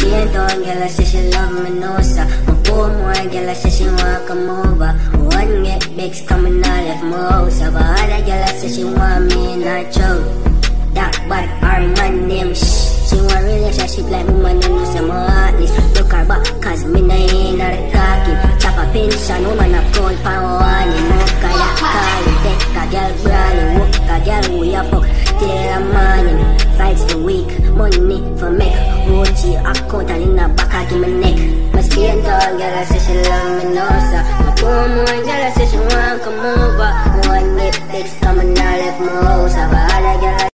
Stay down, girl, I say she love me no, sir. My poor more, girl, I say she want come over. One get big, coming out of my house. But other girl, I say she want me in her chow. That bad, our man name She want relationship like me man and lose my heartless. Look her back, cause me na in her talking. Chop a pension, woman a cold pan warning. Walk a yak calling, take a girl brawling. Walk a girl we a fuck till the morning. Fights the week, money for make. OG account and in the back I give me neck. My skin tall girl I say she love me no sir. My poor more girl I say she want come over. One get text coming I left my house. But other girl